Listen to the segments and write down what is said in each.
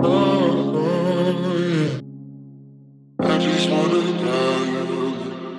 I just wanna tell you.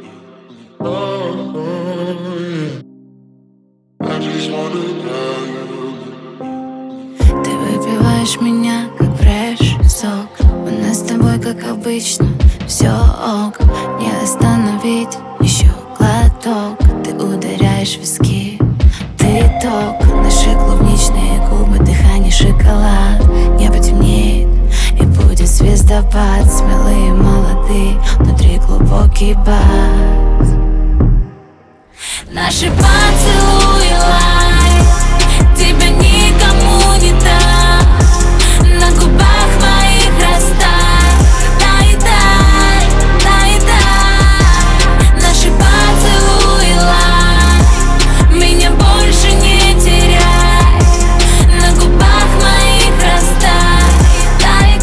I just wanna tell you. Ты выпиваешь меня, как фреш сок. У нас с тобой, как обычно, все ок. Не остановить еще глоток. Ты ударяешь в виски, ты ток. Наши клубничные губы, дыхание шоколад. Небо темнеет и будет звездопад. Смелые, молодые, внутри глубокий бас. Наши поцелуи лайк, тебя никому не дам. На губах моих растай, дай, дай, дай. Наши поцелуи лайк, меня больше не теряй. На губах моих растай, дай,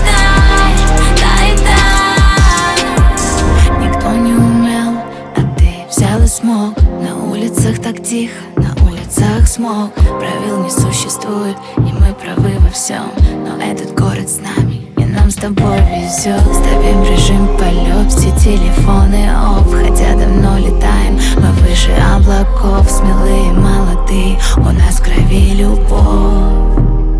дай. Никто не умел, а ты взял и смог. На улицах так тихо, на улицах смог. Правил не существует, и мы правы во всем. Но этот город с нами, и нам с тобой везет. Ставим режим полет, все телефоны офф. Хотя давно летаем, мы выше облаков. Смелые, молодые, у нас в крови любовь.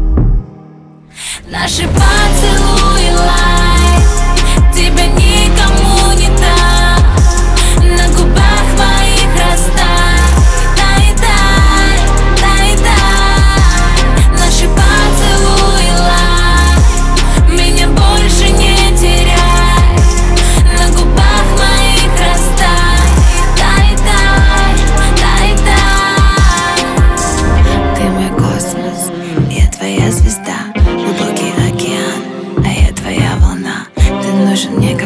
Наши поцелуи лайк, тебя никому не дам. На губах моих растай, дай, дай, дай. Наши поцелуи лайк, меня больше не теряй. На губах моих растай, дай, дай. Ты мой космос, я твоя звезда. Глубокий океан, а я твоя волна. Ты нужен мне